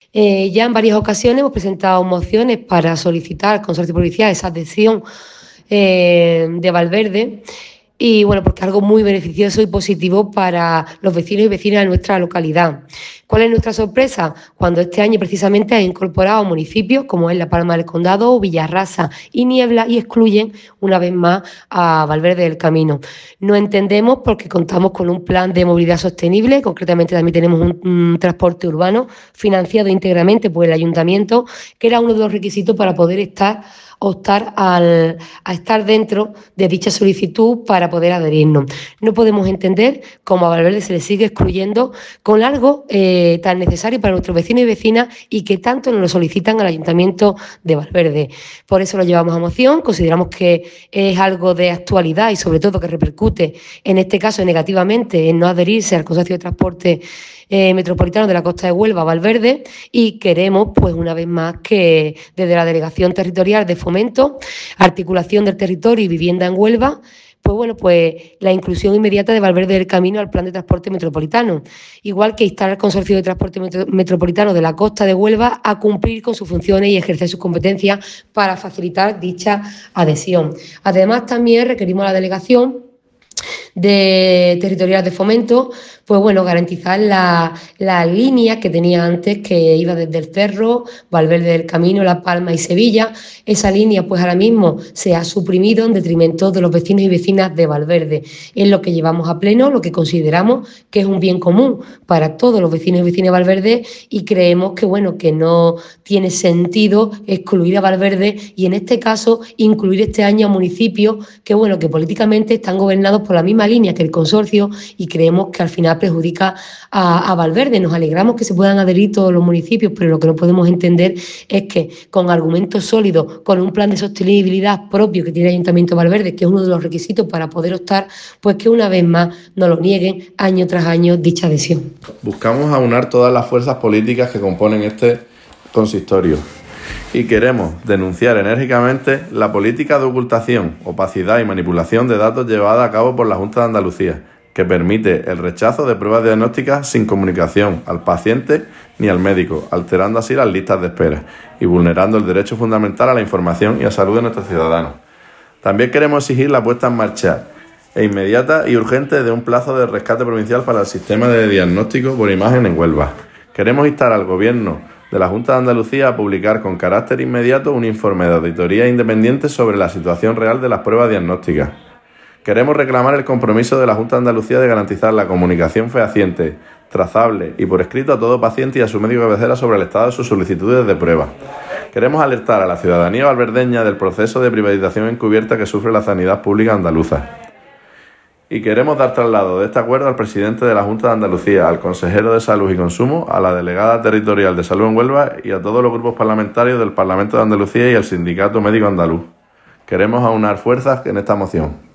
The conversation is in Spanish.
Ya en varias ocasiones hemos presentado mociones para solicitar al Consorcio Provincial esa adhesión de Valverde. Y bueno, porque es algo muy beneficioso y positivo para los vecinos y vecinas de nuestra localidad. ¿Cuál es nuestra sorpresa? Cuando este año precisamente ha incorporado municipios como es La Palma del Condado o Villarrasa y Niebla y excluyen una vez más a Valverde del Camino. No entendemos porque contamos con un plan de movilidad sostenible, concretamente también tenemos un transporte urbano financiado íntegramente por el ayuntamiento, que era uno de los requisitos para poder optar a estar dentro de dicha solicitud para poder adherirnos. No podemos entender cómo a Valverde se le sigue excluyendo con algo tan necesario para nuestros vecinos y vecinas y que tanto nos lo solicitan al Ayuntamiento de Valverde. Por eso lo llevamos a moción, consideramos que es algo de actualidad y sobre todo que repercute en este caso negativamente en no adherirse al Consorcio de Transporte Metropolitano de la Costa de Huelva, Valverde, y queremos, pues una vez más, que desde la Delegación Territorial de Fomento, Articulación del Territorio y Vivienda en Huelva, pues bueno, pues la inclusión inmediata de Valverde del Camino al Plan de Transporte Metropolitano, igual que instar al Consorcio de Transporte Metropolitano de la Costa de Huelva a cumplir con sus funciones y ejercer sus competencias para facilitar dicha adhesión. Además, también requerimos a la Delegación territorial de fomento, pues bueno, garantizar la línea que tenía antes, que iba desde el Cerro, Valverde del Camino, La Palma y Sevilla. Esa línea pues ahora mismo se ha suprimido en detrimento de los vecinos y vecinas de Valverde. Es lo que llevamos a pleno, lo que consideramos que es un bien común para todos los vecinos y vecinas de Valverde y creemos que bueno, que no tiene sentido excluir a Valverde y en este caso incluir este año a municipios que bueno, que políticamente están gobernados por la misma línea que el consorcio y creemos que al final perjudica a Valverde. Nos alegramos que se puedan adherir todos los municipios, pero lo que no podemos entender es que con argumentos sólidos, con un plan de sostenibilidad propio que tiene el Ayuntamiento de Valverde, que es uno de los requisitos para poder optar, pues que una vez más nos lo nieguen año tras año dicha adhesión. Buscamos aunar todas las fuerzas políticas que componen este consistorio y queremos denunciar enérgicamente la política de ocultación, opacidad y manipulación de datos llevada a cabo por la Junta de Andalucía, que permite el rechazo de pruebas diagnósticas sin comunicación al paciente ni al médico, alterando así las listas de espera y vulnerando el derecho fundamental a la información y a salud de nuestros ciudadanos. También queremos exigir la puesta en marcha inmediata y urgente de un plazo de rescate provincial para el sistema de diagnóstico por imagen en Huelva. Queremos instar al Gobierno de la Junta de Andalucía a publicar con carácter inmediato un informe de auditoría independiente sobre la situación real de las pruebas diagnósticas. Queremos reclamar el compromiso de la Junta de Andalucía de garantizar la comunicación fehaciente, trazable y por escrito a todo paciente y a su médico de cabecera sobre el estado de sus solicitudes de prueba. Queremos alertar a la ciudadanía valverdeña del proceso de privatización encubierta que sufre la sanidad pública andaluza. Y queremos dar traslado de este acuerdo al presidente de la Junta de Andalucía, al consejero de Salud y Consumo, a la delegada territorial de Salud en Huelva y a todos los grupos parlamentarios del Parlamento de Andalucía y al Sindicato Médico Andaluz. Queremos aunar fuerzas en esta moción.